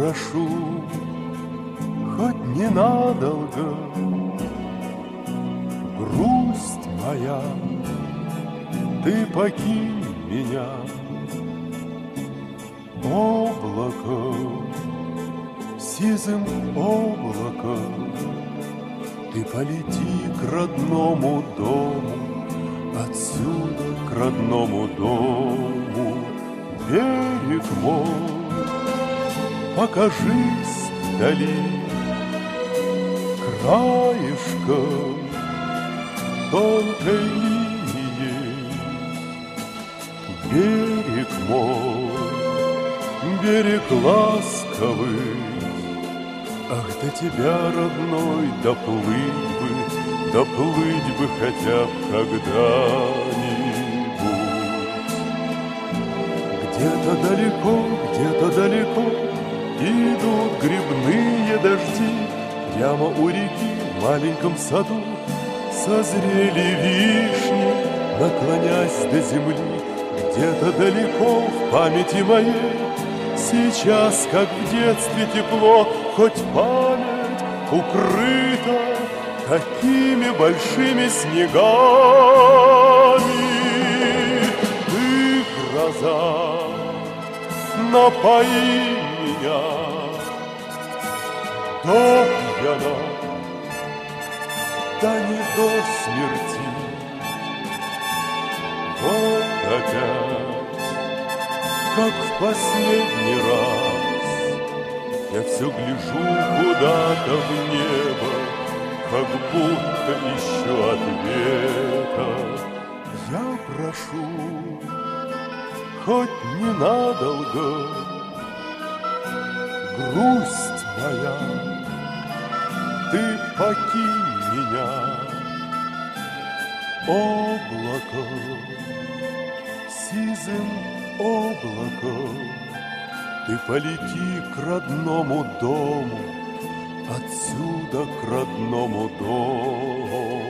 прошу, хоть ненадолго, грусть моя, ты покинь меня. Облако, сизым облаком, ты полети к родному дому, отсюда к родному дому. Берег мой, покажись вдали, краешком тонкой линией. Берег мой, берег ласковый, ах, до тебя, родной, доплыть бы хотя б когда-нибудь. Где-то далеко идут грибные дожди, прямо у реки в маленьком саду созрели вишни, наклонясь до земли. Где-то далеко в памяти моей сейчас, как в детстве, тепло, хоть память укрыта такими большими снегами. Ты, гроза, напои меня до пьяна, да не до смерти. Вот опять, как в последний раз, я все гляжу куда-то в небо, как будто ищу ответа. Я прошу, хоть ненадолго, грусть моя, ты покинь меня. Облако, сизым облаком, ты полети к родному дому, отсюда к родному дому.